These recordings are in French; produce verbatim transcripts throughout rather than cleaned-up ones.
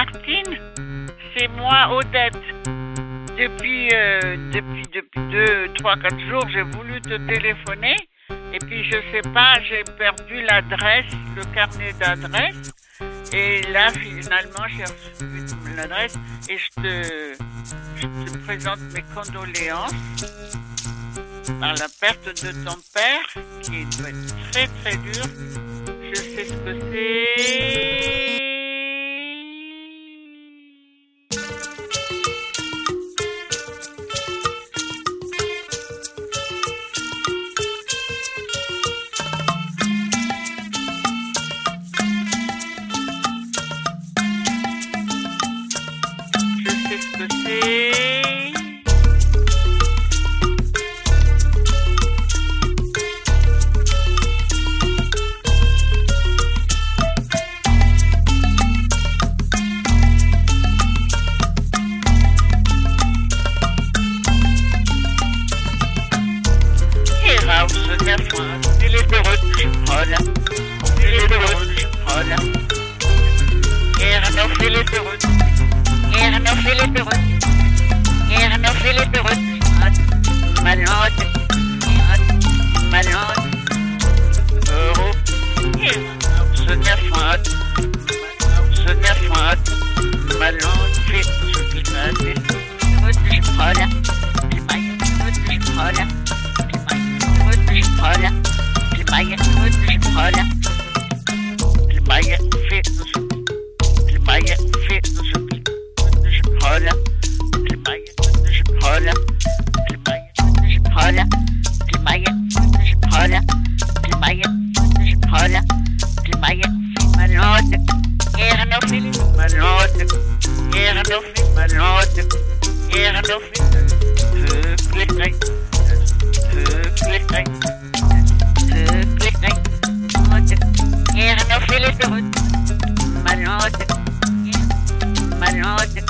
Martine, c'est moi, Odette. Depuis, euh, depuis, depuis deux, trois, quatre jours, j'ai voulu te téléphoner. Et puis, je sais pas, j'ai perdu l'adresse, le carnet d'adresse. Et là, finalement, j'ai reçu l'adresse et je te, je te présente mes condoléances par la perte de ton père, qui doit être très, très dur. Je sais ce que c'est. Je sais ce que c'est. Il est heureux que je prône. Il est heureux que je prône. Ernof, il est heureux. Ernof, il est heureux. Ernof, il est heureux que je prône. Malade. Malade. Heureux. Ernof, ce n'est pas. Ce n'est pas. Malade, fait tout ce qu'il m'a dit. Heureux que je prône. Heureux que je prône. Hola, que vaya todos, hola, que vaya feitos, que vaya feitos, todos, hola, que vaya todos, hola, que vaya todos, hola, que vaya todos, hola, que vaya todos, hola, que vaya malote, era no filho, malote, era no filho, malote, era no filho, cliquei, cliquei. Ernof, il est heureux. Malade. Malade.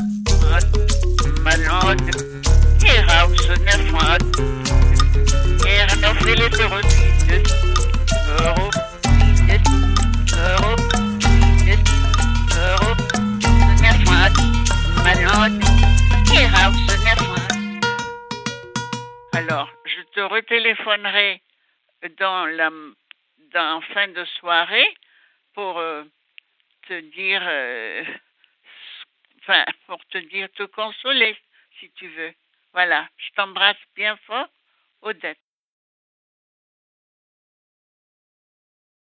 Malade. Ernof, ce n'est pas. Ernof, il est heureux. Heureux. Heureux. Heureux. Ce n'est pas. Malade. Ernof, ce n'est pas. Alors, je te retéléphonerai dans la dans fin de soirée pour euh, te dire euh, enfin pour te dire te consoler si tu veux. Voilà, je t'embrasse bien fort, Odette.